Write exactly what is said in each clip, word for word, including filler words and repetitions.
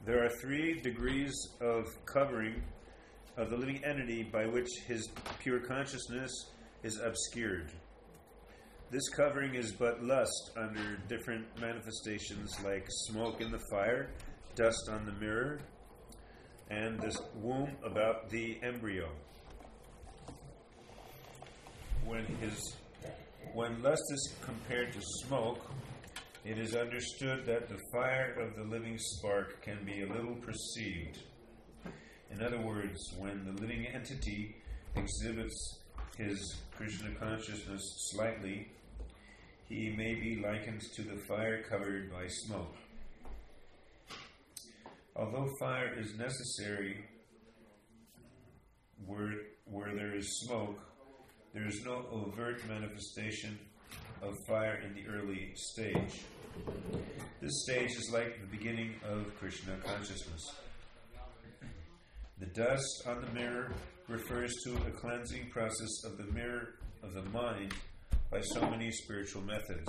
There are three degrees of covering of the living entity by which his pure consciousness is obscured. This covering is but lust under different manifestations like smoke in the fire, dust on the mirror, and the womb about the embryo. When his when lust is compared to smoke, it is understood that the fire of the living spark can be a little perceived. In other words, when the living entity exhibits his Krishna consciousness slightly, he may be likened to the fire covered by smoke. Although fire is necessary where, where there is smoke, there is no overt manifestation of fire in the early stage. This stage is like the beginning of Krishna consciousness. The dust on the mirror refers to a cleansing process of the mirror of the mind by so many spiritual methods.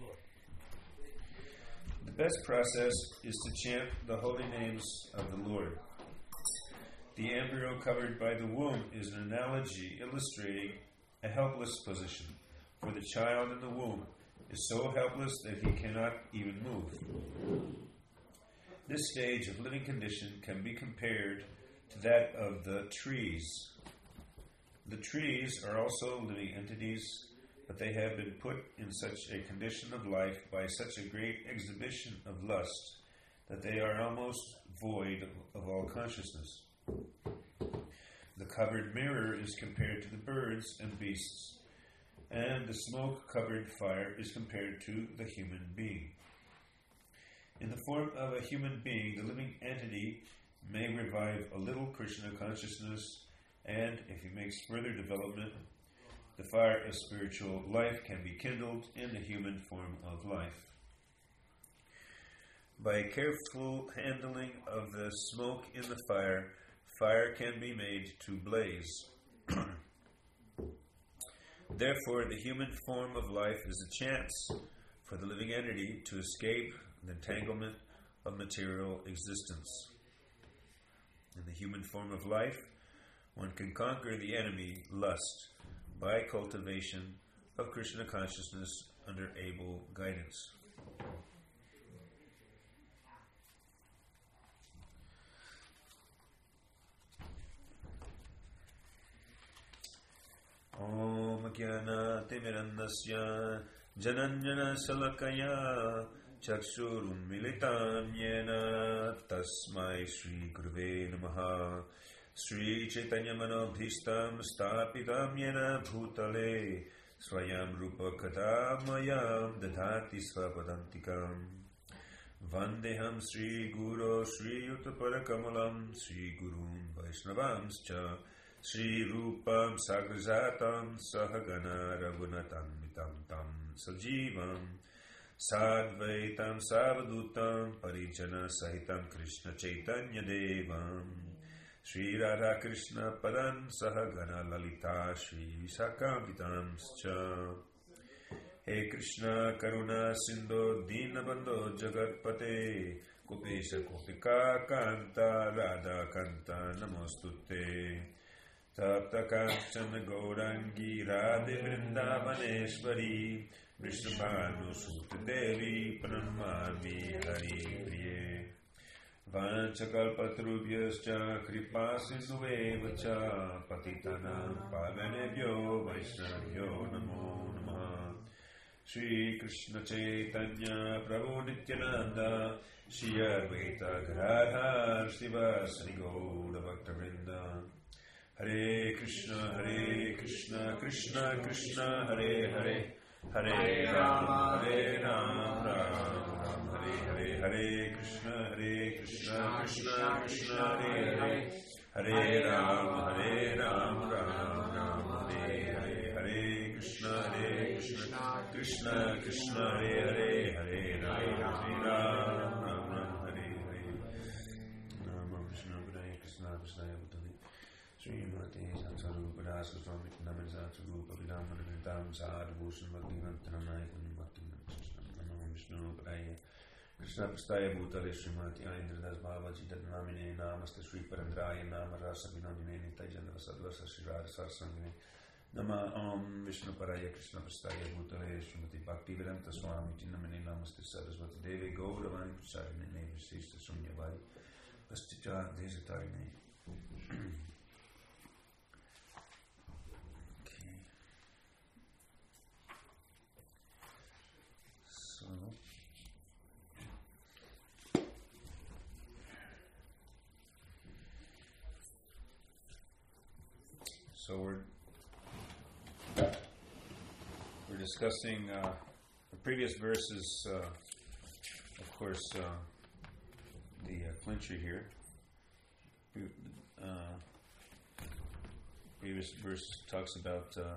The best process is to chant the holy names of the Lord. The embryo covered by the womb is an analogy illustrating a helpless position, for the child in the womb is so helpless that he cannot even move. This stage of living condition can be compared to that of the trees. The trees are also living entities, but they have been put in such a condition of life by such a great exhibition of lust that they are almost void of all consciousness. The covered mirror is compared to the birds and beasts, and the smoke-covered fire is compared to the human being. In the form of a human being, the living entity may revive a little Krishna consciousness, and if he makes further development, the fire of spiritual life can be kindled in the human form of life. By careful handling of the smoke in the fire, fire can be made to blaze. Therefore, the human form of life is a chance for the living entity to escape the entanglement of material existence. In the human form of life, one can conquer the enemy, lust, by cultivation of Krishna consciousness under able guidance. Om Jnana Timirandasya Jananjana Salakaya Chakshurum Militam Yena Tasmai Shri Guruve Namaha Sri Chaitanya Manobhishtam Stapitam Yena Bhutale Swayam Rupa Kadamayam Dadhati Svapadantikam Vandeham Sri Guru Sri Uttapara Kamalam Sri Gurun Vaishnavamscha Sri Rupam Sagrajatam Sahagana Raghunatam Mitam Tam Sajivam Sadvaitam Savadutam Parijana Sahitam Krishna Chaitanya Devam Sri Radha Krishna Padan Sahagana Lalita Sri Visakambitam Scha He Krishna Karuna Sindhu Dinabandho Jagatpate Kopesha Kopika Kanta Radha Kanta Namostute Tapta Kanchana Gaurangi Radhe Vrindavaneshwari Vishnubhanu Sutta Devi Pranamami Hari Priye Vanchakalpatrubhyascha Kripa Sindhuvevacha Patitanam Pavanebhyo Vaishnavyo Namo Namaha Shri Krishna Chaitanya Prabhu Nityananda Shri Advaita Gadadhar Srivasadi Gaura Bhaktavrinda Hare Krishna, Hare Krishna, Krishna Krishna, Hare Hare, Hare Rama, Hare Rama, Rama Rama, Hare Hare, Hare Krishna, Hare Krishna, Krishna Krishna, Hare Hare, Hare Rama, Hare Rama, Rama Rama, Hare Hare, Hare Krishna, Hare Krishna, Krishna Krishna, Hare Hare, Hare Rama, Hare Rama, Rama Hare Hare, Rama Krishna, Hare Krishna, Krishna Krishna, Srimati Sansarupadas Swami Namasatsu Rupavidam Madhuritam Sadhu Bhushan Bhaktivantanam Naikam Bhaktivantanam Namo Vishnu Padaya Krishna Prastaya Bhutale Srimati Aindradas Bhavaji Dadnamine Namaste Sri Parandraya Nama Rasa Vinodine Nitajandra Sadvasa Shirara Sarsangine Nama Om Vishnu Paraya Krishna Prastaya Bhutale Srimati Bhakti Vedanta Swami Tinamine Namaste Saraswati Devi Gauravani Prasarine Nevi Sista Sunyavadi Pastita Desatarine. Okay. So So we're we're discussing uh, the previous verses, uh, of course, uh, the uh, clincher here. Uh, previous verse talks about uh,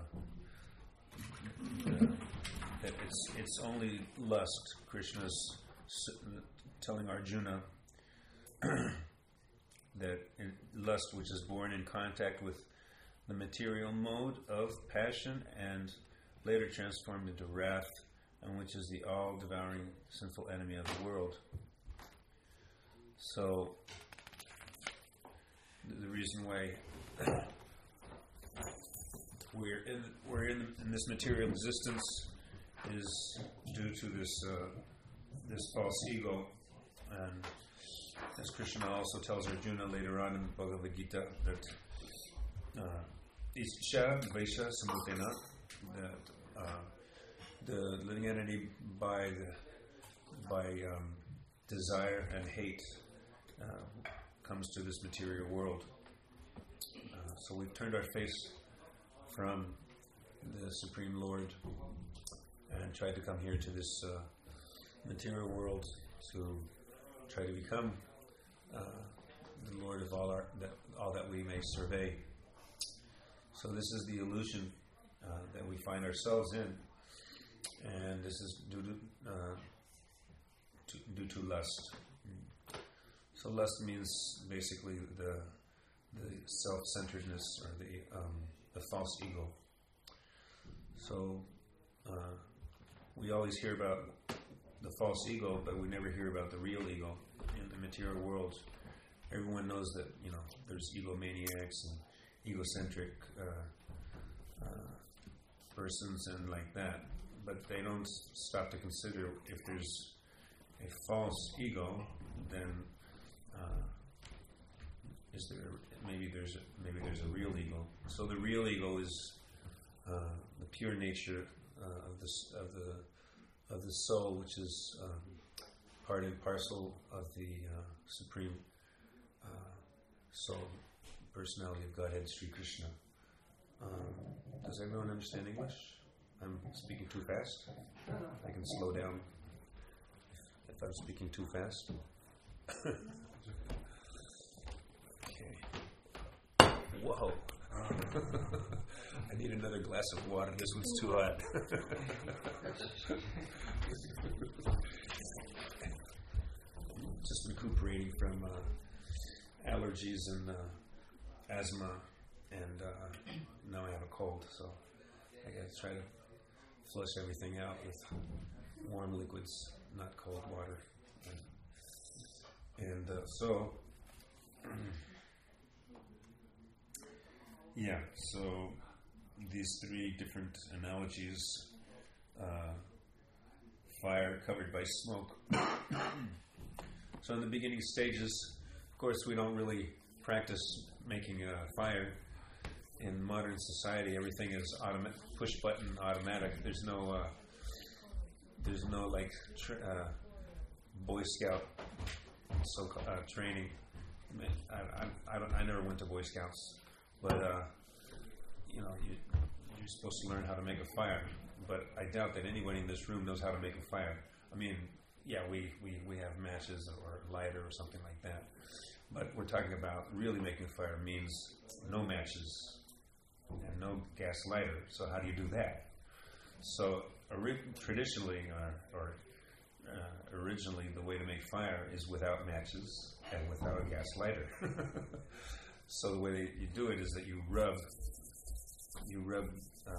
the, that it's it's only lust. Krishna's telling Arjuna that lust, which is born in contact with the material mode of passion and later transformed into wrath, and which is the all-devouring sinful enemy of the world. So, the reason why we're in we're in, in this material existence is due to this uh, this false ego, and as Krishna also tells Arjuna later on in the Bhagavad Gita that. Uh, Ischa Vaisha Samutena, that uh, the living entity by the, by um, desire and hate uh, comes to this material world. Uh, so we've turned our face from the Supreme Lord and tried to come here to this uh, material world to try to become uh, the Lord of all our that all that we may survey. So this is the illusion uh, that we find ourselves in, and this is due to, uh, to due to lust. So lust means basically the the self-centeredness or the um, the false ego. So uh, we always hear about the false ego, but we never hear about the real ego in the material world. Everyone knows that, you know, there's egomaniacs and egocentric uh, uh, persons and like that, but they don't stop to consider if there's a false ego, then uh, is there maybe there's a, maybe there's a real ego. So the real ego is uh, the pure nature uh, of this of the of the soul, which is um, part and parcel of the uh, supreme uh, soul. Personality of Godhead, Sri Krishna. Um, does everyone understand English? I'm speaking too fast. I can slow down if, if I'm speaking too fast. Okay. Whoa. I need another glass of water. This one's too hot. Just recuperating from uh, allergies and uh, asthma, and uh, now I have a cold, so I gotta try to flush everything out with warm liquids, not cold water. And, and uh, so, yeah, so these three different analogies, uh, fire covered by smoke. So in the beginning stages, of course, we don't really practice making a fire. In modern society, everything is automatic, push button, automatic. There's no, uh, there's no like tr- uh, Boy Scout so uh, training. I, I, I, don't, I never went to Boy Scouts, but uh, you know, you, you're supposed to learn how to make a fire. But I doubt that anybody in this room knows how to make a fire. I mean, yeah, we, we, we have matches or lighter or something like that. But we're talking about really making a fire means no matches and no gas lighter. So how do you do that? So ori- traditionally, or, or uh, originally, the way to make fire is without matches and without a gas lighter. So the way that you do it is that you rub, you rub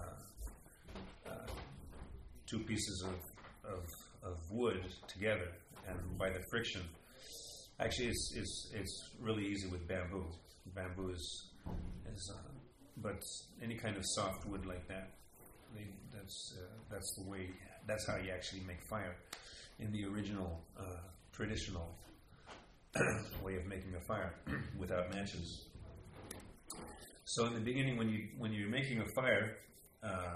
uh, uh, two pieces of, of, of wood together, and by the friction. Actually, it's it's it's really easy with bamboo. Bamboo is is, uh, but any kind of soft wood like that, they, that's uh, that's the way. That's how you actually make fire in the original uh, traditional way of making a fire without matches. So in the beginning, when you when you're making a fire, uh,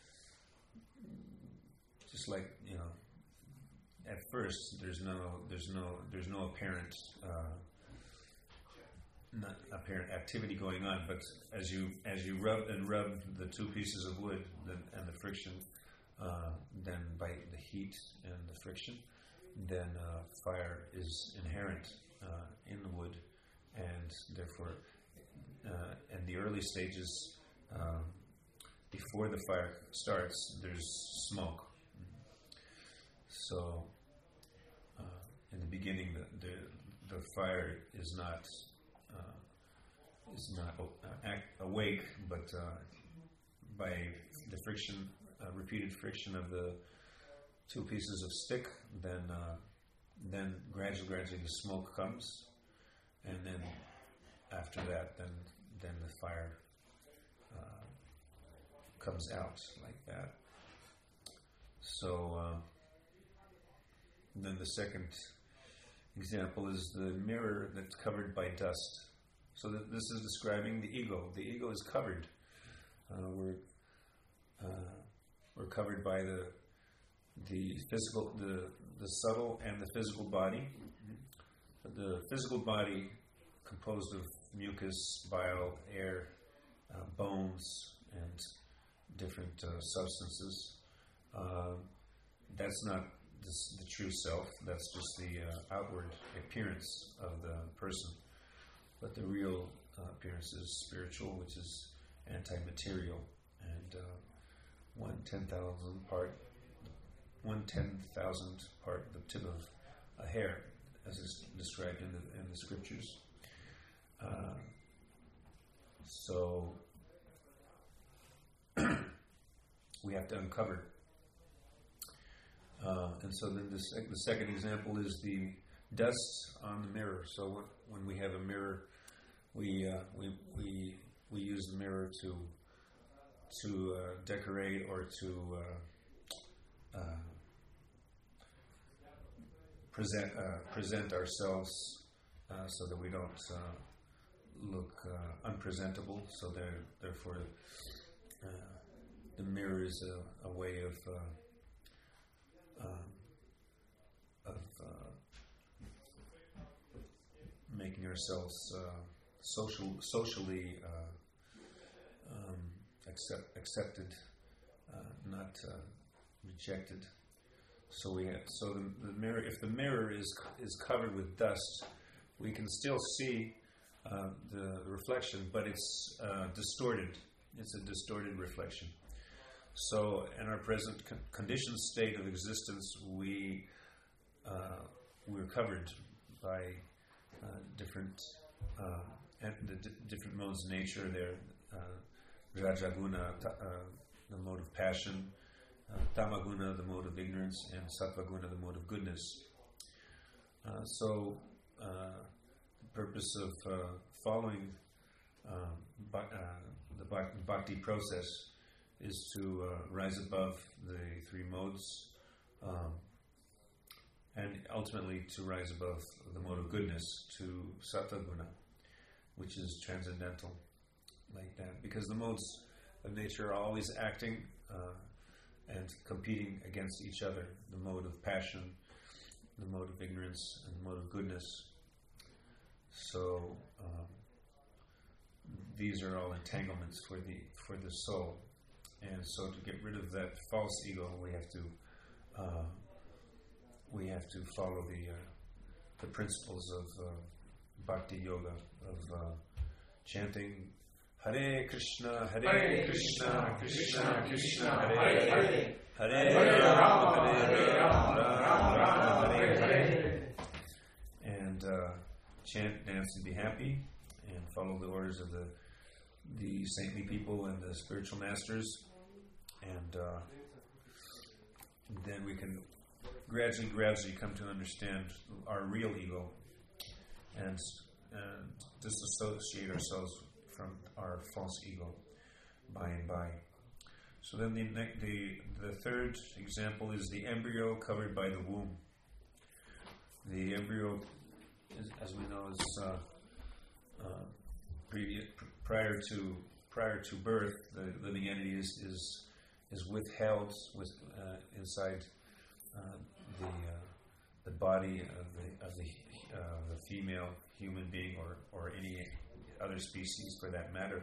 just like you know, at first there's no there's no there's no apparent uh, not apparent activity going on. But as you as you rub and rub the two pieces of wood the, and the friction, uh, then by the heat and the friction, then uh, fire is inherent uh, in the wood, and therefore. Uh, in the early stages, um, before the fire starts, there's smoke. So, uh, in the beginning, the the, the fire is not uh, is not uh, act, awake, but uh, by the friction, uh, repeated friction of the two pieces of stick, then uh, then gradually, gradually, the smoke comes, and then. After that, then then the fire uh, comes out like that. So uh, then the second example is the mirror that's covered by dust. So that this is describing the ego. The ego is covered. Uh, we're uh, we're covered by the the physical, the the subtle and the physical body. The physical body composed of mucus, bile, air, uh, bones, and different uh, substances. Uh, that's not this, the true self. That's just the uh, outward appearance of the person. But the real uh, appearance is spiritual, which is anti-material, and uh, one ten thousand part, one ten thousand part the tip of a hair, as is described in the in the scriptures. Uh, so we have to uncover. Uh, and so then the, sec- the second example is the dust on the mirror. So when, when we have a mirror, we uh, we we we use the mirror to to uh, decorate or to uh, uh, present uh, present ourselves uh, so that we don't. Uh, look uh, unpresentable, so there, therefore uh, the mirror is a, a way of uh, um, of uh, making ourselves uh, social, socially uh, um, accept, accepted, uh, not uh, rejected. So we have, so the, the mirror. If the mirror is is covered with dust, we can still see. Uh, the reflection, but it's uh, distorted. It's a distorted reflection. So, in our present con- conditioned state of existence, we uh, we're covered by uh, different uh, and the d- different modes of nature. There, uh, Rajaguna, ta- uh, the mode of passion, uh, Tamaguna, the mode of ignorance, and Sattvaguna, the mode of goodness. Uh, so. Uh, purpose of uh, following um, ba- uh, the bhak- bhakti process is to uh, rise above the three modes um, and ultimately to rise above the mode of goodness to Sattva-guna, which is transcendental, like that. Because the modes of nature are always acting uh, and competing against each other. The mode of passion, the mode of ignorance, and the mode of goodness. So um, these are all entanglements for the for the soul, and so to get rid of that false ego, we have to uh, we have to follow the uh, the principles of uh, Bhakti Yoga of uh, chanting Hare Krishna, Hare, Hare Krishna, Krishna Krishna, Hare Hare, Hare Rama, Hare Rama, Rama Rama, Hare Hare, and. Uh, Chant, dance, and be happy, and follow the orders of the the saintly people and the spiritual masters, and uh, then we can gradually, gradually come to understand our real ego and, and disassociate ourselves from our false ego by and by. So then the, the, the third example is the embryo covered by the womb. The embryo, is, as we know, is uh, uh, previous, prior to prior to birth. The living entity is is, is withheld with uh, inside uh, the uh, the body of the of the uh, the female human being or or any other species for that matter,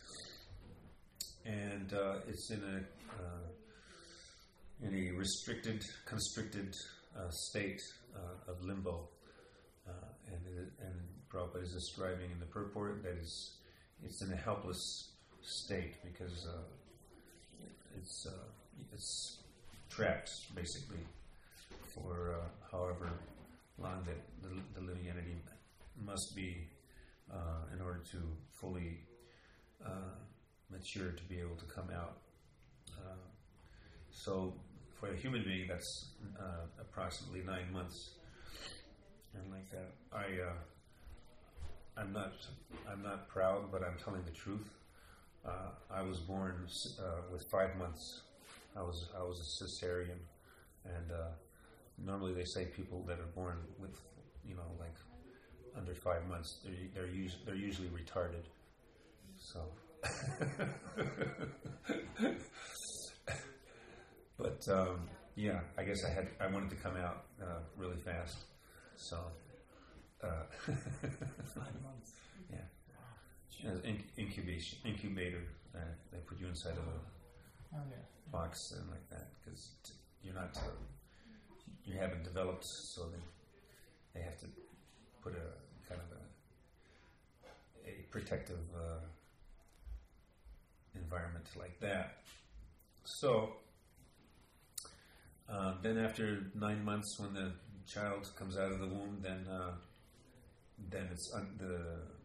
and uh, it's in a uh, in a restricted, constricted uh, state uh, of limbo, uh, and it, and Prabhupada is describing in the purport that is it's in a helpless state because uh, it's uh, it's trapped basically for uh, however long that the, the living entity must be uh, in order to fully uh, mature to be able to come out. Uh, so for a human being, that's uh, approximately nine months, and like that. I uh, I'm not I'm not proud, but I'm telling the truth. Uh, I was born uh, with five months. I was I was a cesarean, and uh, normally they say people that are born with, you know, like under five months, they're they're, us- they're usually retarded. So, but um, yeah, I guess I had I wanted to come out uh, really fast. So, uh, Five months. yeah. As in- incubation incubator. Uh, they put you inside of a Oh yeah. box and like that because t- you're not uh, you haven't developed, so they they have to put a kind of a a protective uh, environment like that. So uh, then after nine months, when the child comes out of the womb, then uh, then it's un- the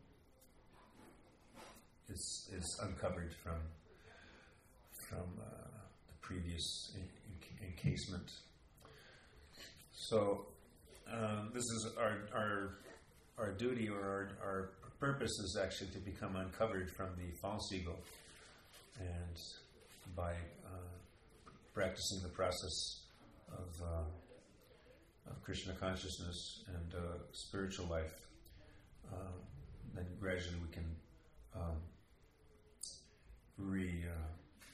Is, is uncovered from from uh, the previous en- en- encasement. So um, this is our our our duty or our, our purpose is actually to become uncovered from the false ego, and by uh, practicing the process of uh, of Krishna consciousness and uh, spiritual life, uh, then gradually we can. Um, Re, uh,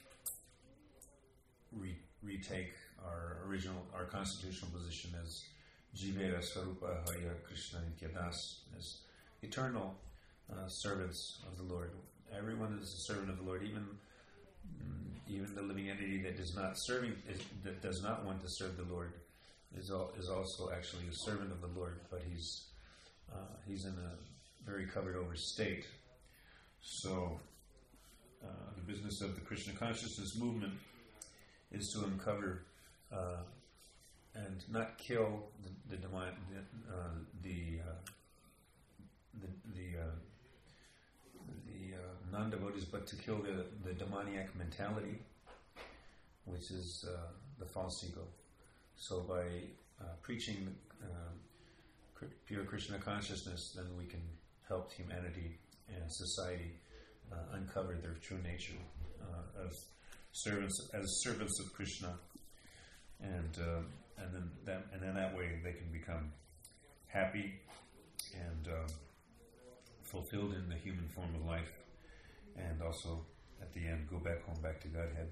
re, retake our original, our constitutional position as Jivera Swarupa Haya Krishna Nityadas, as eternal uh, servants of the Lord. Everyone is a servant of the Lord, even even the living entity that is not serving, is, that does not want to serve the Lord, is all, is also actually a servant of the Lord, but he's uh, he's in a very covered over state. So. Uh, the business of the Krishna consciousness movement is to uncover uh, and not kill the the divine, the uh, the, uh, the, the, uh, the uh, non-devotees, but to kill the, the demoniac mentality, which is uh, the false ego. So by uh, preaching uh, pure Krishna consciousness, then we can help humanity and society Uh, uncover their true nature uh, as servants, as servants of Krishna, and uh, and then that and then that way they can become happy and uh, fulfilled in the human form of life, and also at the end go back home, back to Godhead.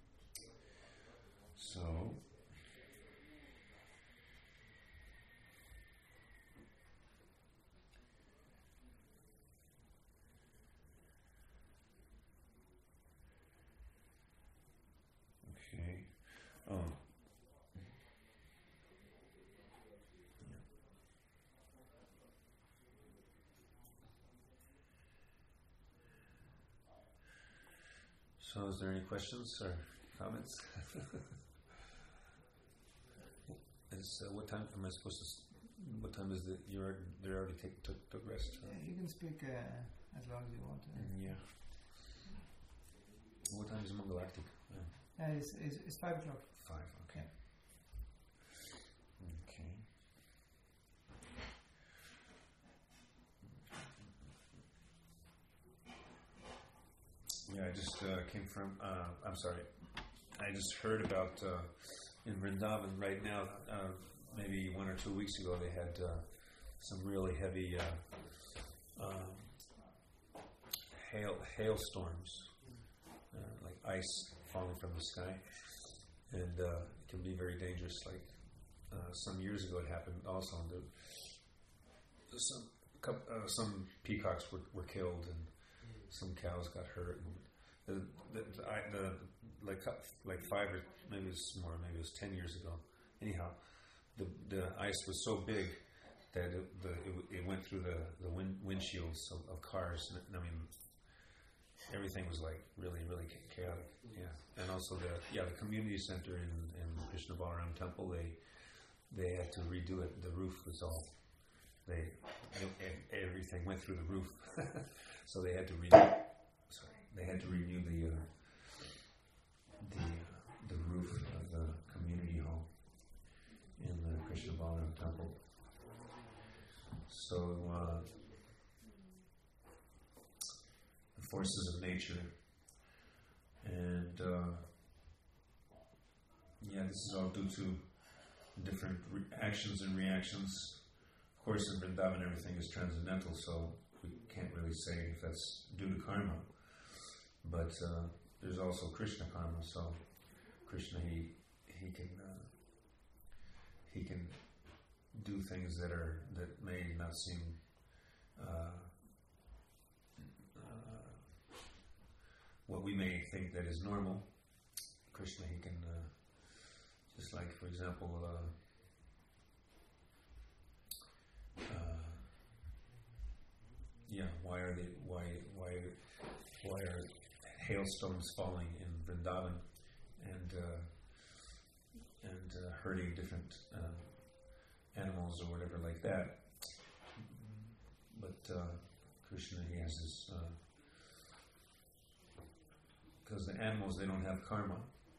So. Okay. Um, so, is there any questions or comments? is uh, what time am I supposed to? s- What time is the? You're they're already take, took took rest. Huh? Yeah, you can speak uh, as long as you want. Uh, Yeah. What time is Mangalartik? Yeah. uh, it's, it's, it's five o'clock. Five. Okay. I just uh, came from, uh, I'm sorry, I just heard about uh, in Vrindavan right now, uh, maybe one or two weeks ago, they had uh, some really heavy uh, um, hail hailstorms, uh, like ice falling from the sky, and uh, it can be very dangerous. Like uh, some years ago, it happened also. And the, some uh, some peacocks were, were killed, and some cows got hurt. And the the, the, I, the like like five or maybe it was more, maybe it was ten years ago. Anyhow, the the ice was so big that it, the, it, it went through the the wind, windshields of, of cars. And, I mean, everything was like really really chaotic. Yeah, and also the yeah the community center in, in Krishna Balaram Temple, they they had to redo it. The roof was all they it, everything went through the roof, so they had to renew. Sorry, they had to renew the uh, the the roof of the community hall in the Krishna Balaram Temple. So uh, the forces of nature, and uh, yeah, this is all due to different re- actions and reactions. Of course, in Vrindavan, everything is transcendental, so we can't really say if that's due to karma. But uh, there's also Krishna karma, so Krishna he he can uh, he can do things that are that may not seem uh, uh, what we may think that is normal. Krishna he can uh, just like, for example, uh, uh, yeah, why are they why why why are hailstones falling in Vrindavan and uh, and uh, hurting different uh, animals or whatever like that? But uh, Krishna, he has his because uh, the animals, they don't have karma,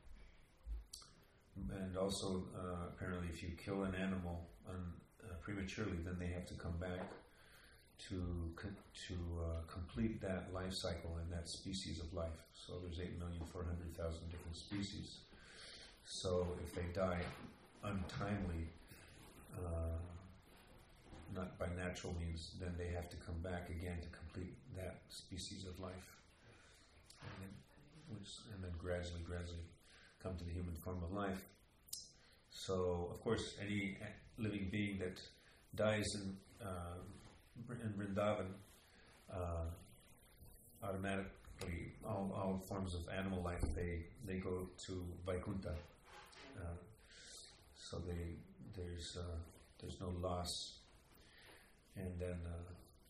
and also uh, apparently if you kill an animal un, uh, prematurely, then they have to come back to to uh, complete that life cycle and that species of life. So there's eight million four hundred thousand different species. So if they die untimely, uh, not by natural means, then they have to come back again to complete that species of life, and then, which, and then gradually, gradually come to the human form of life. So, of course, any living being that dies in uh, in Vrindavan, uh, automatically, all, all forms of animal life, they, they go to Vaikuntha. Uh, so they there's uh, there's no loss, and then uh,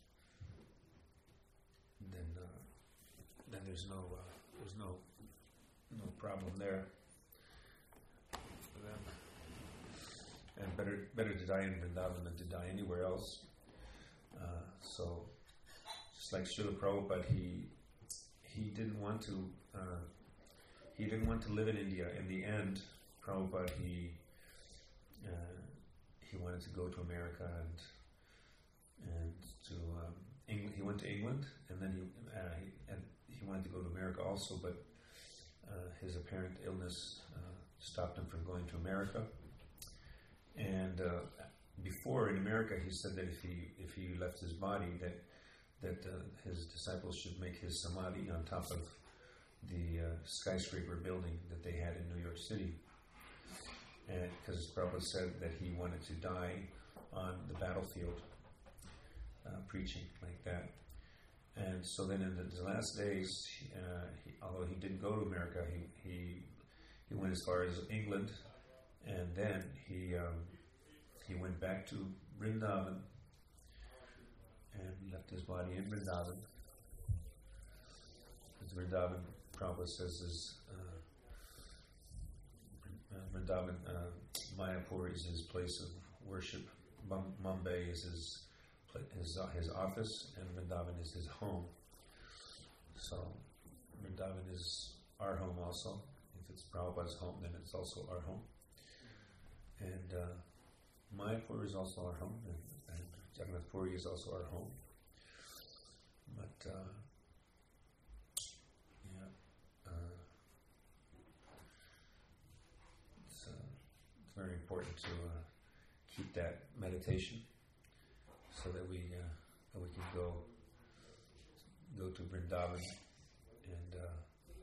then uh, then there's no uh, there's no no problem there for them. And better better to die in Vrindavan than to die anywhere else. Uh, so, just like Srila Prabhupada, he he didn't want to uh, he didn't want to live in India. In the end, Prabhupada he uh, he wanted to go to America and and to um, England. He went to England, and then he, uh, he and he wanted to go to America also, but uh, his apparent illness uh, stopped him from going to America. And uh, before in America, he said that if he if he left his body, that that uh, his disciples should make his samadhi on top of the uh, skyscraper building that they had in New York City. And because Prabhupada said that he wanted to die on the battlefield, uh, preaching like that. And so then in the, the last days, uh, he, although he didn't go to America, he he he went as far as England. And then he um, he went back to Vrindavan and left his body in Vrindavan. Because Vrindavan, Prabhupada says, is uh, Vrindavan, uh, Mayapur is his place of worship. Mumbai is his his uh, his office, and Vrindavan is his home. So Vrindavan is our home also. If it's Prabhupada's home, then it's also our home. And uh, Mayapur is also our home, and, and Jagannath Puri is also our home. But uh, yeah, it's very important to uh, keep that meditation so that we uh, that we can go go to Vrindavan and uh,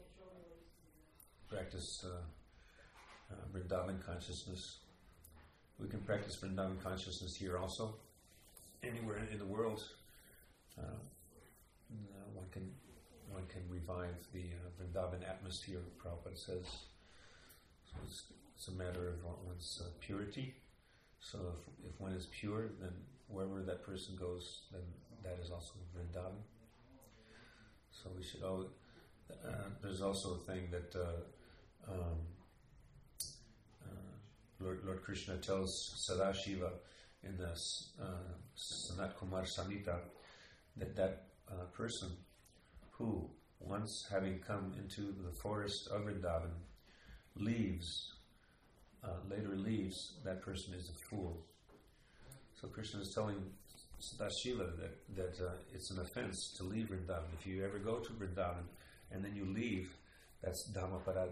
practice uh, uh, Vrindavan consciousness. We can practice Vrindavan consciousness here also, anywhere in the world. Uh, uh, one can one can revive the uh, Vrindavan atmosphere. Prabhupada says so it's, it's a matter of one's uh, purity. So if, if one is pure, then wherever that person goes, then that is also Vrindavan. So we should always. Uh, there's also a thing that uh, um, uh, Lord, Lord Krishna tells Sadashiva in the uh, Sanat Kumar Samhita that that uh, person who, once having come into the forest of Vrindavan, leaves, uh, later leaves, that person is a fool. So Krishna is telling Sadashiva that, that uh, it's an offense to leave Vrindavan. If you ever go to Vrindavan and then you leave, that's Dhammaparad.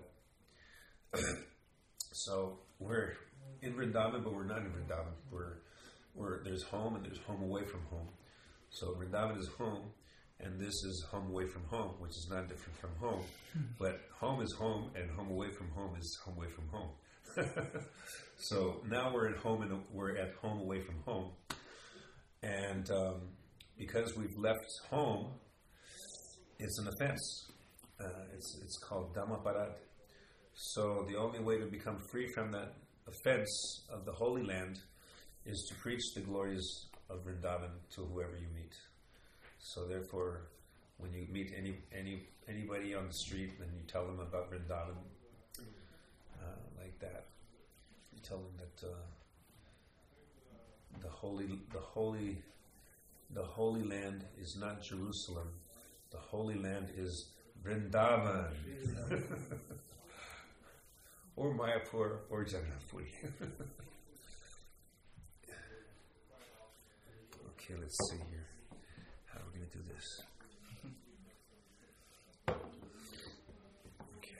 So we're in Vrindavan, but we're not in Vrindavan. We're, we're, there's home and there's home away from home. So Vrindavan is home, and this is home away from home, which is not different from home. But home is home, and home away from home is home away from home. So now we're at home, and we're at home away from home. And um, because we've left home, it's an offense. Uh, it's it's called Dhammaparad. So the only way to become free from that offense of the Holy Land is to preach the glories of Vrindavan to whoever you meet. So therefore, when you meet any any anybody on the street, then you tell them about Vrindavan, uh, like that. You tell them that uh, the holy the holy the Holy Land is not Jerusalem. The Holy Land is Vrindavan. Or Mayapur, or Jagannath Puri. Okay, let's see here. How are we going to do this? Okay.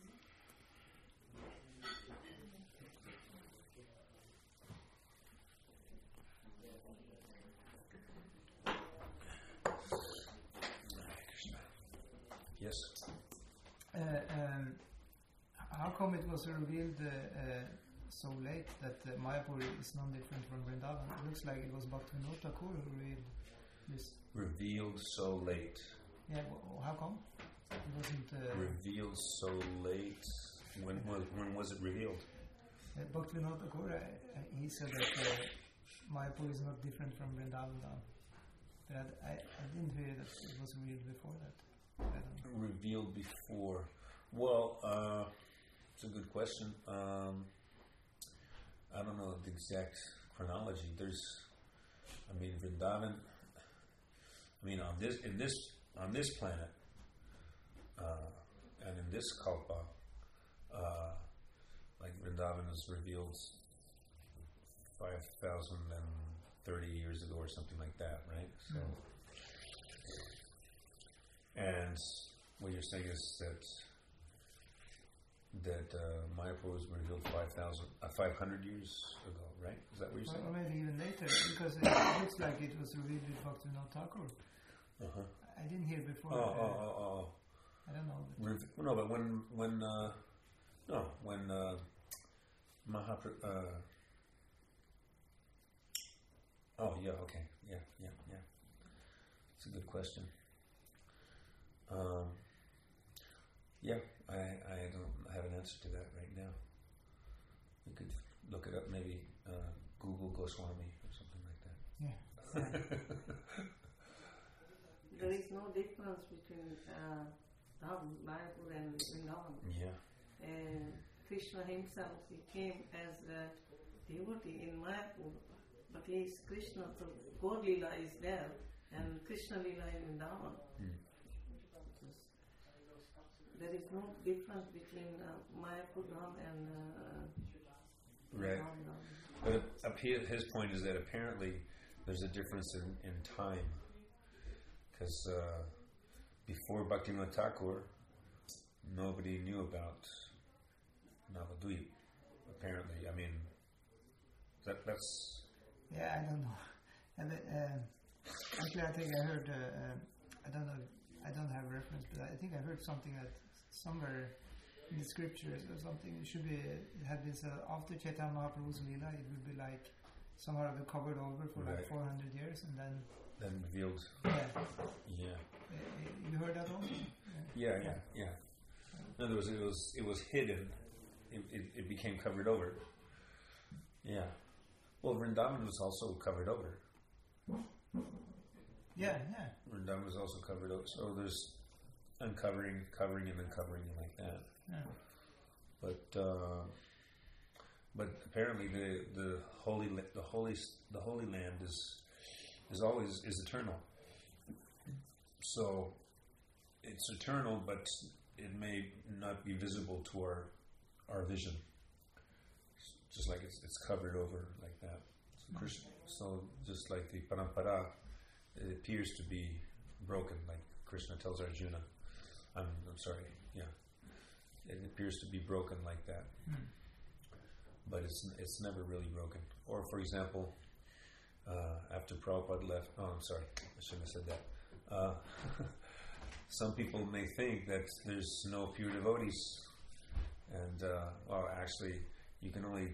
Yes? Uh, um, how come it was revealed uh, uh, so late that uh, Mayapur is no different from Vrindavan? It looks like it was Bhaktivinoda Thakur who revealed this. Revealed so late. Yeah, well, how come? It wasn't... Uh, revealed so late? When was, when was it revealed? Uh, Bhaktivinoda Thakur, uh, he said that uh, Mayapur is not different from Vrindavan. But I, I didn't hear that it was revealed before that. I don't know. Revealed before. Well, uh, it's a good question. Um, I don't know the exact chronology. There's, I mean, Vrindavan. I mean, on this, in this, on this planet, uh, and in this kalpa, uh, like Vrindavan was revealed five thousand and thirty years ago, or something like that, right? So, and what you're saying is that that uh, Mayapur was revealed five thousand, uh, five hundred years ago, right? Is that what you're saying? Or maybe even later, because it looks like it was revealed with Bhaktivinoda Thakur. Uh-huh. I didn't hear before. Oh, uh, oh, oh, oh. I don't know. But Re- well, no, but when, when, uh, no, when uh, Mahapra... Uh, oh, yeah, okay, yeah, yeah, yeah. It's a good question. Um, yeah, I, I don't have an answer to that right now. You could look it up, maybe uh, Google Goswami or something like that. yeah. There is no difference between uh, Mayapur and Vrindavan. Yeah. And Krishna himself, he came as a devotee in Mayapur, but he is Krishna, so God Lila is there, and Krishna Lila in Vrindavan. Mm. There is no difference between uh, Mayapur Dham and uh, Right. Vrindavan. But up here, his point is that apparently there's a difference in, in time. Because uh, before Bhaktivinoda Thakur, nobody knew about Navadvip, apparently. I mean, that that's... Yeah, I don't know. And uh, actually, I think I heard, uh, uh, I don't know, I don't have reference, but I think I heard something that somewhere in the scriptures or something, it should be, it had been said, after Chaitanya Mahaprabhu's Leela, it would be like, somehow it covered over for right. like four hundred years, and then... Then revealed. Yeah. Yeah. Uh, you heard that also? Yeah, yeah, yeah. yeah. In other words, it was, it was hidden. It, it, it became covered over. Yeah. Well, Vrindavan was also covered over. Yeah, yeah. Vrindavan was also covered over. So there's uncovering, covering, and uncovering like that. Yeah. But uh, but apparently the the holy the holy the Holy Land is is always is eternal. So it's eternal, but it may not be visible to our our vision. Just like it's it's covered over like that. So, Krishna, so just like the parampara, it appears to be broken, like Krishna tells Arjuna. I'm I'm sorry, yeah. It appears to be broken like that, mm. but it's it's never really broken. Or, for example, uh, after Prabhupada left, oh, I'm sorry, I shouldn't have said that. Uh, some people may think that there's no pure devotees, and uh, well, actually, you can only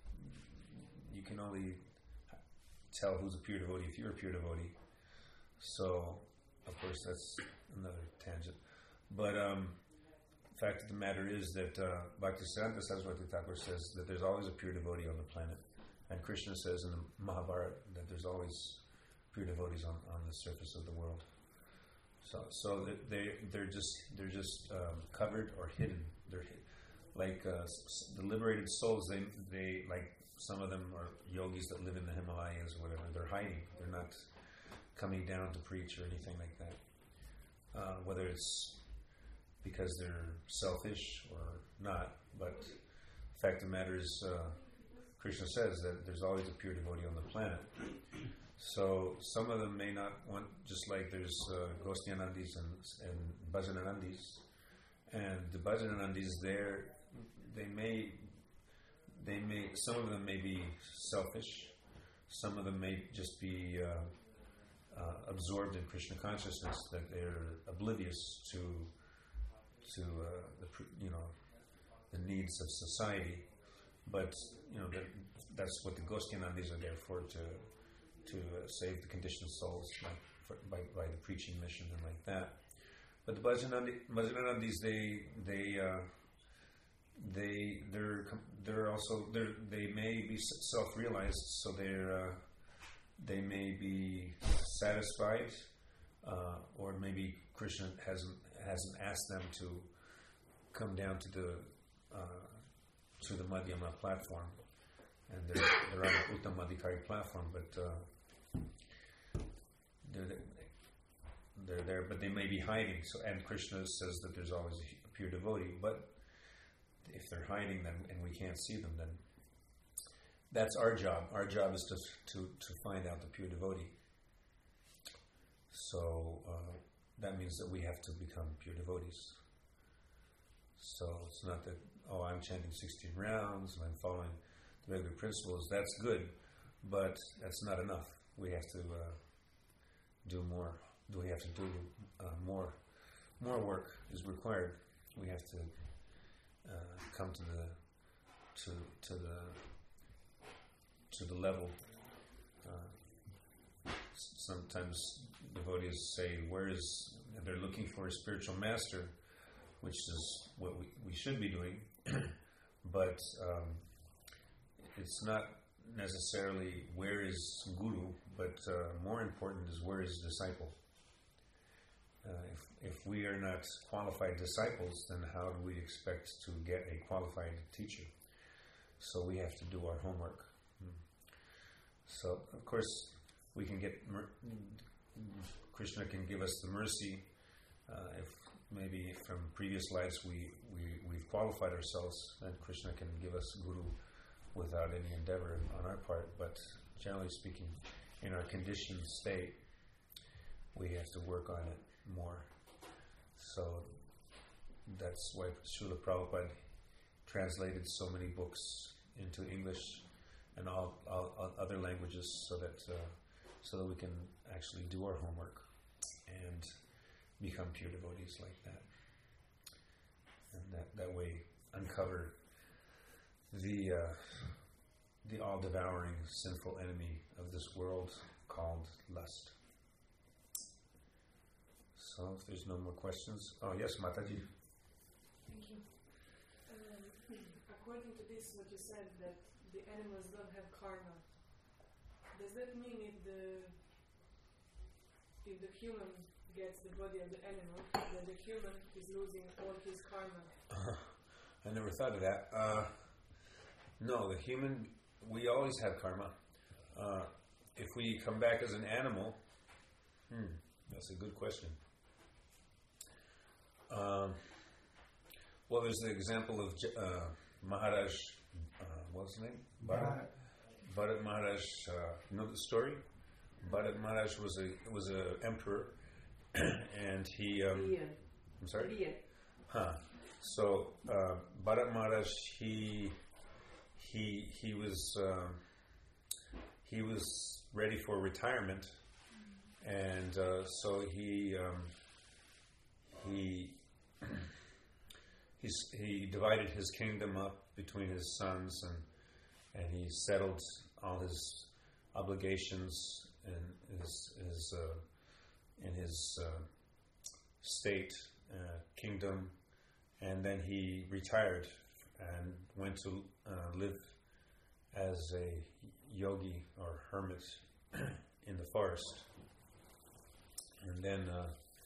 you can only tell who's a pure devotee if you're a pure devotee. So, of course, that's another tangent, but. Um, The fact of the matter is that uh, Bhaktisiddhanta Saraswati Thakur says that there's always a pure devotee on the planet, and Krishna says in the Mahabharata that there's always pure devotees on, on the surface of the world. So, so that they they're just they're just um, covered or hidden. They're hid, like uh, the liberated souls. They they like some of them are yogis that live in the Himalayas or whatever. They're hiding. They're not coming down to preach or anything like that. Uh, whether it's because they're selfish or not, but the fact of the matter is, uh, Krishna says that there's always a pure devotee on the planet. So some of them may not want, just like there's uh, Gosnyanandis and, and Bhajananandis, and the Bhajananandis there, they may, they may, some of them may be selfish, some of them may just be uh, uh, absorbed in Krishna consciousness, that they're oblivious to to uh, the you know the needs of society, but you know that, that's what the Gosnyanandis are there for, to to uh, save the conditioned souls, like for, by by the preaching mission and like that. But the Bhajananandis, they they uh, they they're they're also they they may be self-realized, so they're uh, they may be satisfied, uh, or maybe Krishna hasn't. hasn't asked them to come down to the uh, to the Madhyama platform, and they're, they're on the Uttamadhikari platform, but uh, they're, they're there, but they may be hiding. So, and Krishna says that there's always a pure devotee, but if they're hiding, then and we can't see them, then that's our job. Our job is to to to find out the pure devotee. So. Uh, That means that we have to become pure devotees. So it's not that, oh, I'm chanting sixteen rounds and I'm following the regular principles. That's good, but that's not enough. We have to uh, do more. Do we have to do uh, more? More work is required. We have to uh, come to the to to the to the level. Uh, sometimes devotees say, where is, they're looking for a spiritual master, which is what we, we should be doing, but um, it's not necessarily where is Guru, but uh, more important is where is disciple. Uh, if, if we are not qualified disciples, then how do we expect to get a qualified teacher? So we have to do our homework. So, of course, we can get... Mer- Krishna can give us the mercy uh, if maybe from previous lives we, we, we've qualified ourselves, then Krishna can give us Guru without any endeavor on our part. But generally speaking, in our conditioned state, we have to work on it more. So that's why Srila Prabhupada translated so many books into English and all, all, all other languages, so that uh, so that we can actually do our homework and become pure devotees like that, and that that way uncover the uh, the all-devouring sinful enemy of this world called lust. So, if there's no more questions, oh yes, Mataji. Thank you. Um, according to this, what you said, that the animals don't have karma. Does that mean if the if the human gets the body of the animal, then the human is losing all his karma? Uh, I never thought of that. Uh, no, the human, we always have karma. Uh, if we come back as an animal, hmm, that's a good question. Um, well, there's the example of uh, Maharaj, uh, what's his name? Bharat, Bharat Maharaj. Uh, you know the story? Bharat Maharaj was a was a emperor, and he. Um, Beer. I'm sorry. Beer. Huh. So uh, Bharat Maharaj, he he he was uh, he was ready for retirement, and uh, so he um, he. He's, he divided his kingdom up between his sons, and and he settled all his obligations in his, his uh, in his uh, state uh, kingdom, and then he retired and went to uh, live as a yogi or hermit in the forest. And then uh,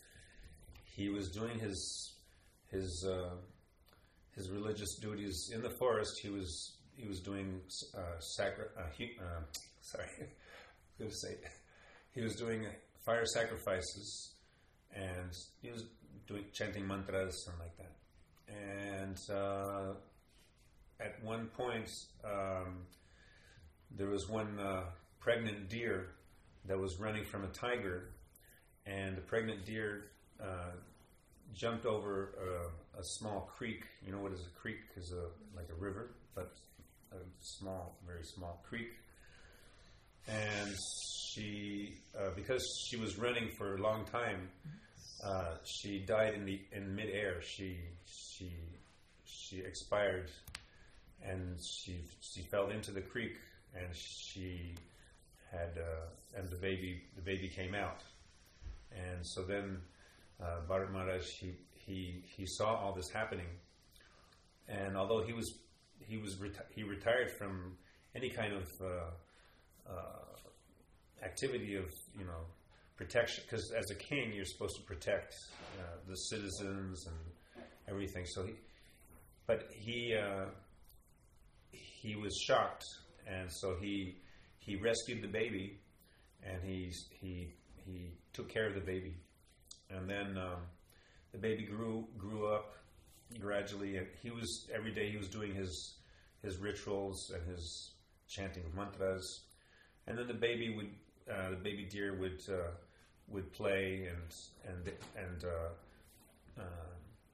he was doing his his uh, his religious duties in the forest. He was he was doing uh, sacri- uh, he, uh, sorry, I'm going to say he was doing fire sacrifices, and he was doing chanting mantras and like that. And uh, at one point, um, there was one uh, pregnant deer that was running from a tiger, and the pregnant deer uh, jumped over a, a small creek. You know what is a creek? Is a like a river, but a small, very small creek. And she, uh, because she was running for a long time, uh, she died in the in midair. She she she expired, and she she fell into the creek, and she had uh, and the baby the baby came out, and so then. Uh, Bharat Maharaj, he, he he saw all this happening, and although he was he was reti- he retired from any kind of uh, uh, activity of you know protection, because as a king you're supposed to protect uh, the citizens and everything. So he, but he uh, he was shocked, and so he he rescued the baby, and he he he took care of the baby. And then um, the baby grew grew up gradually, and he was every day he was doing his his rituals and his chanting of mantras. And then the baby would uh, the baby deer would uh, would play and and and uh, uh,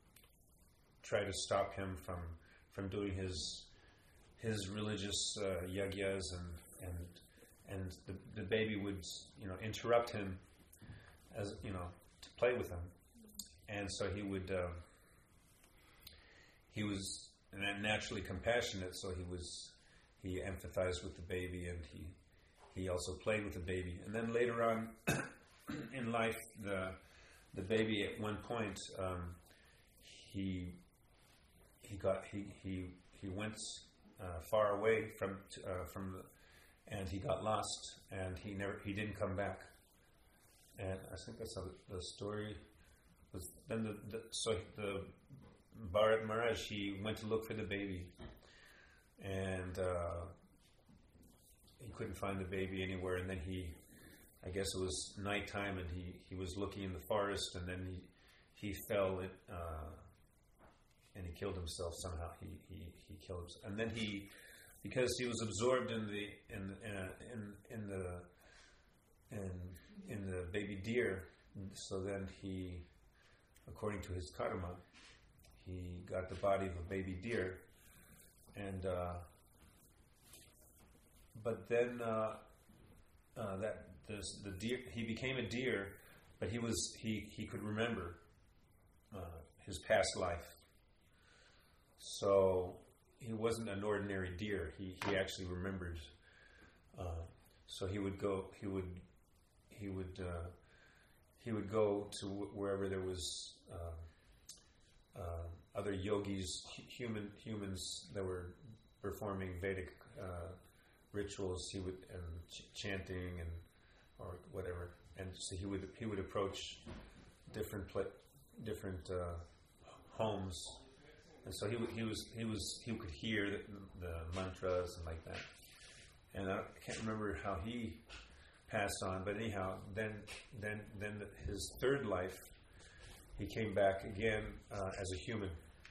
try to stop him from from doing his his religious uh, yagyas, and and and the the baby would you know interrupt him as you know. to play with him, and so he would. Uh, he was naturally compassionate, so he was. He empathized with the baby, and he he also played with the baby. And then later on in life, the the baby at one point um, he he got he he he went uh, far away from uh, from the, and he got lost, and he never he didn't come back. And I think that's how the story was. Then the, the so the Bharat Maharaj, he went to look for the baby, and uh, he couldn't find the baby anywhere. And then he, I guess it was nighttime, and he, he was looking in the forest, and then he he fell it, uh, and he killed himself somehow. He he he killed himself, and then he because he was absorbed in the in uh, in in the in in the baby deer, so then he, according to his karma, he got the body of a baby deer, and uh, but then uh, uh, that this, the deer, he became a deer, but he was he he could remember uh, his past life. So he wasn't an ordinary deer. He he actually remembered. Uh, so he would go. He would he would uh, he would go to wherever there was uh, uh, other yogis, human humans that were performing Vedic uh, rituals. He would and ch- chanting and or whatever. And so he would he would approach different pla- different uh, homes. And so he w- he was he was he could hear the, the mantras and like that. And I can't remember how he passed on, but anyhow, then then then his third life, he came back again uh, as a human.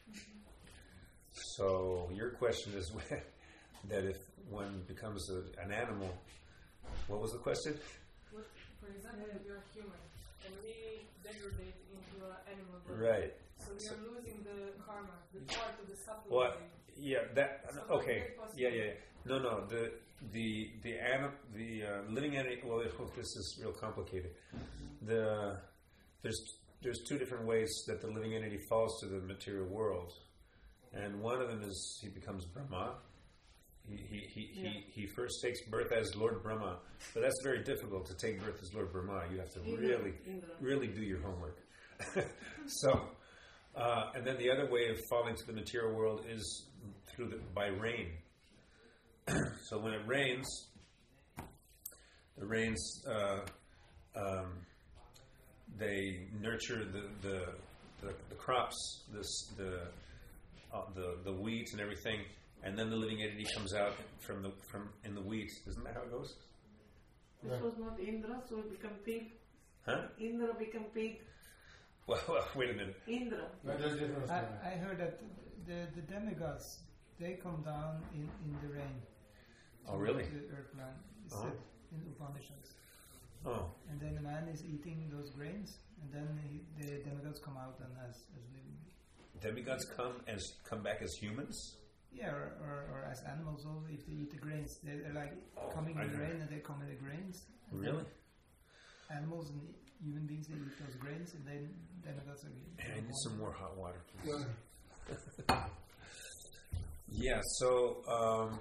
So your question is that if one becomes a, an animal, what was the question? What, for example, if you're human and we degrade into an animal body. Right. So we are losing the karma, the part of the supplement. What? Yeah. That. So Okay. that's Yeah. very Yeah. No. No. The the the anim, the uh, living entity. Well, this is real complicated. The there's there's two different ways that the living entity falls to the material world, and one of them is he becomes Brahma. He he he, Yeah. he, he first takes birth as Lord Brahma, but that's very difficult to take birth as Lord Brahma. You have to Indra, really Indra. really do your homework. So. Uh, and then the other way of falling to the material world is through the, by rain. So when it rains, the rains uh, um, they nurture the the, the, the crops, this the uh, the the wheat and everything, and then the living entity comes out from the from in the wheat. Isn't that how it goes? This Right. was not Indra, so it became pig. Huh? Indra became pig. Well, well wait a minute. Indra. I, I heard that the, the demigods, they come down in, in the rain. Oh, to really? The earth plan. It's Oh. said in Upanishads. Oh, And then the man is eating those grains, and then he, the demigods come out and as, as living. demigods come as come back as humans. Yeah, or, or, or as animals also, if they eat the grains, they're like coming I in the know. rain and they come in the grains. And Really? then animals and human beings, they eat those grains, and then demigods are Man, I need some more hot water, please. Yeah, so, um,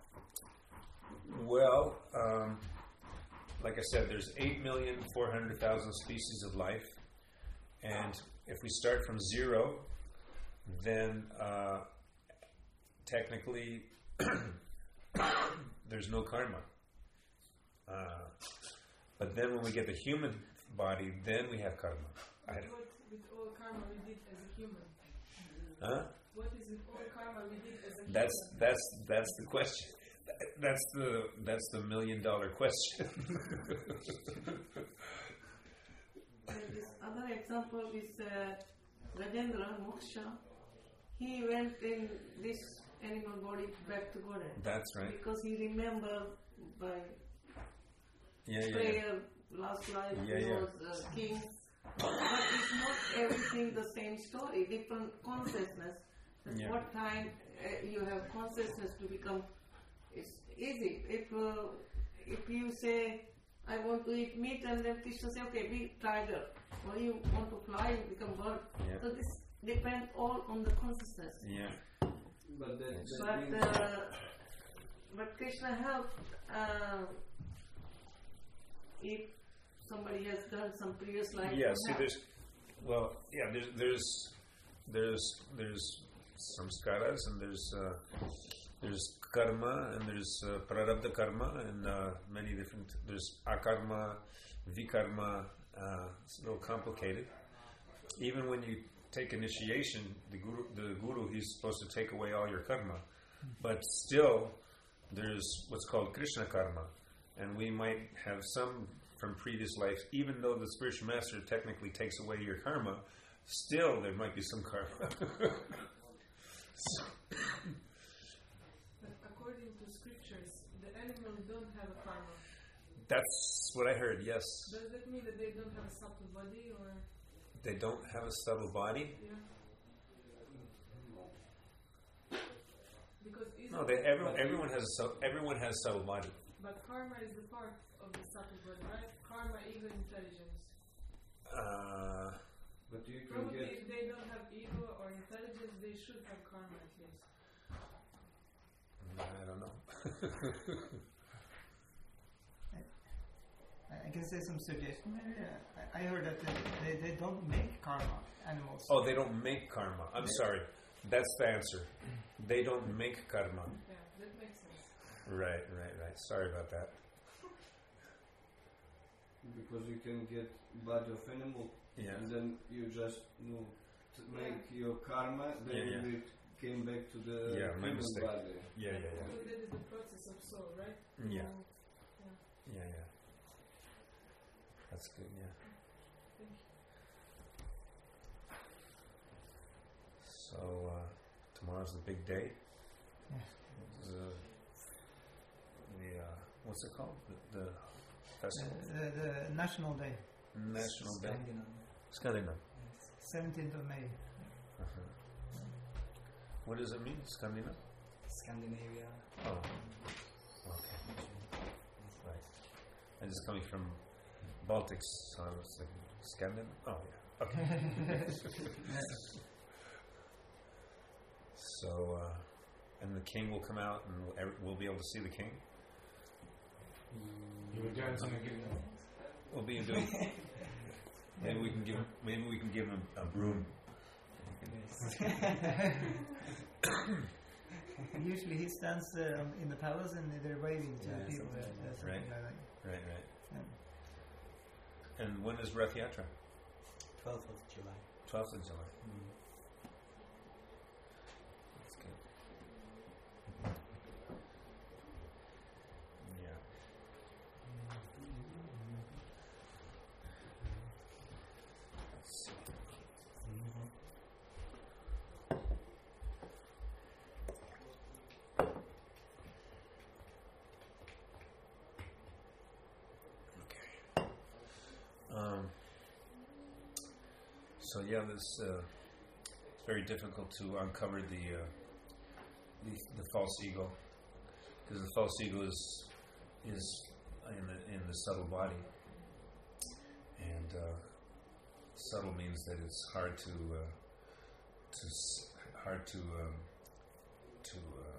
well, um, like I said, there's eight million four hundred thousand species of life. And if we start from zero, then uh, technically there's no karma. Uh, but then when we get the human body, then we have karma. I, What with all karma we did as a human? huh? What is with all karma we did as a That's human? that's that's the question. That's the that's the million dollar question. And this other example is uh, Rajendra Moksha. He went in this animal body back to Godhead. That's right. Because he remembered by Yeah, yeah, yeah. prayer, last life Yeah, he yeah. was uh, king. But it's not everything the same story, different consciousness. At Yeah. what time uh, you have consciousness to become, it's easy. If, uh, if you say, I want to eat meat, and then Krishna say, okay, be tiger. Or you want to fly, you become bird. Yeah. So this depends all on the consciousness. Yeah. But that, that But, means uh, but Krishna helped uh, if somebody has done some previous life. Yeah. to See, help. there's well, yeah. There's there's there's there's samskaras and there's uh, there's karma and there's uh, prarabdha karma and uh, many different. There's akarma, vikarma. Uh, it's a little complicated. Even when you take initiation, the guru, the guru, he's supposed to take away all your karma, but still, there's what's called Krishna karma, and we might have some from previous life. Even though the spiritual master technically takes away your karma, still there might be some karma. So, But according to scriptures, the animals don't have a karma. that's what I heard. Yes, Does that mean that they don't have a subtle body, or they don't have a subtle body. yeah? Because isn't No, they, everyone, everyone has a sub, everyone has subtle body. But karma is the part of the subtle body, right? Karma, ego, intelligence. Uh, But you can Probably get. if they don't have ego or intelligence, they should have karma at least. I don't know. I can say some suggestion maybe. I, I heard that they, they, they don't make karma animals. Oh, they don't make karma. I'm sorry. That's the answer. They don't make karma. Yeah, that makes sense. Right, right, right. Sorry about that. Because you can get body of animal, Yeah. and then you just you know, to make your karma, then Yeah, yeah. it came back to the Yeah, my human mistake. body. Yeah, yeah, yeah. So that is the process of soul, right? Yeah. Um, Yeah, yeah. That's good, yeah. Thank you. So, uh, tomorrow's the big day. Yeah. The, the uh, what's it called? The, the festival? The, the, the National Day, National Day? Scandinavia. Scandinavia. seventeenth of May. Uh-huh. What does it mean, Scandinavia? Scandinavia. Oh, okay. Right. And it's coming from Baltics, so I was thinking Scandinavia? Oh, yeah. Okay. So, uh, and the king will come out and we'll, ev- we'll be able to see the king? You were doing something good. We'll be doing... Maybe we can give him, maybe we can give him a, a broom. Usually he stands uh, in the palace and they're waving to Yeah, people. something Uh, like that. something Right. like that. Right, right. Yeah. And when is Rath Yatra? twelfth of July. twelfth of July. Mm. That's good. Yeah. Let's see. Okay. Um, so yeah, this uh, it's very difficult to uncover the uh, the, the false ego, because the false ego is is in the in the subtle body, and uh, subtle means that it's hard to uh, to s- hard to um, to uh,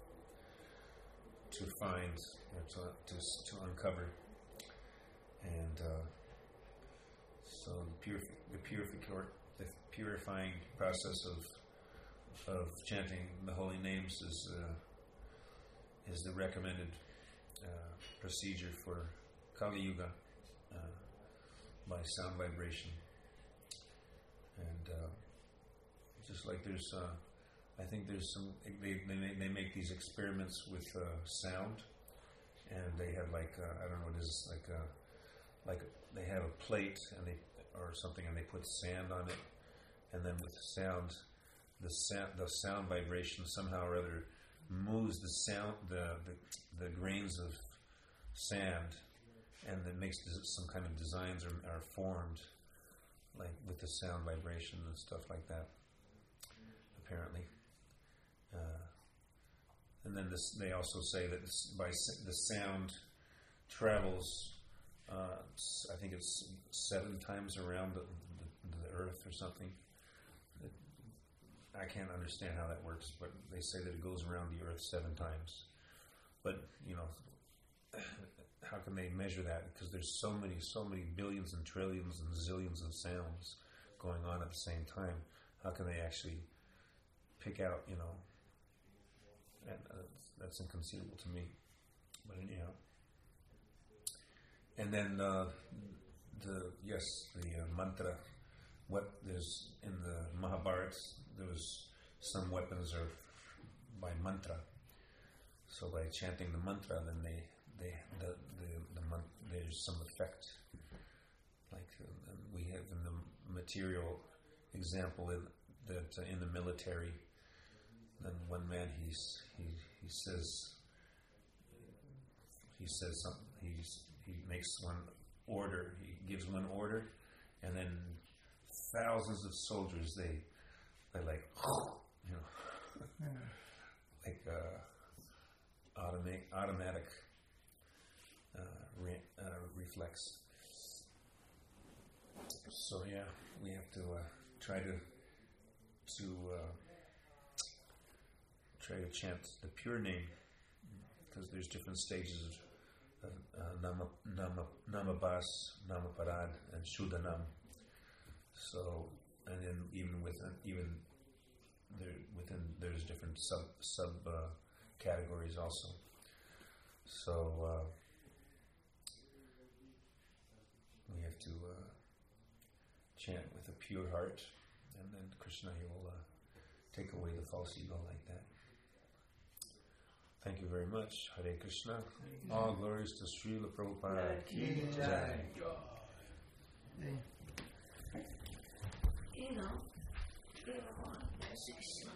to find or to to, s- to uncover, and uh, so the purifi- the purific- the purifying process of of chanting the holy names is uh, is the recommended uh, procedure for Kali Yuga uh, by sound vibration, and uh, just like there's, uh, I think there's some they they make, they make these experiments with uh, sound, and they have like uh, I don't know what it is like uh, like they have a plate and they or something and they put sand on it, and then with sound. The sound, the sound vibration somehow or other moves the sound, the, the the grains of sand, and it makes des- some kind of designs are, are formed, like with the sound vibration and stuff like that. Apparently, uh, and then this, they also say that this, by s- the sound travels, uh, s- I think it's seven times around the, the, the earth or something. I can't understand how that works, but they say that it goes around the earth seven times. But, you know, how can they measure that? Because there's so many, so many billions and trillions and zillions of sounds going on at the same time. How can they actually pick out, you know, and uh, that's inconceivable to me. But anyhow. And then uh, the, yes, the uh, mantra. What there's in the Mahabharata, there was some weapons are by mantra. So by chanting the mantra, then they, they the the, the mon- there's some effect. Like uh, we have in the material example in, that uh, in the military, then one man he's he he says he says something. He's he makes one order. He gives one order, and then thousands of soldiers, they, they like, you know, Yeah. like, uh, automatic, automatic uh, re- uh, reflex. So yeah, we have to uh, try to to uh, try to chant the pure name, because there's different stages of uh, nama, nama, namabas, namaparad, and shuddhanam. So, and then even within even there within there's different sub sub uh, categories also. So uh, we have to uh, chant with a pure heart, and then Krishna, he will uh, take away the false ego like that. Thank you very much. Hare Krishna. All glories to Srila Prabhupada. Ki Jai. Hey. You know, Srila Krishna.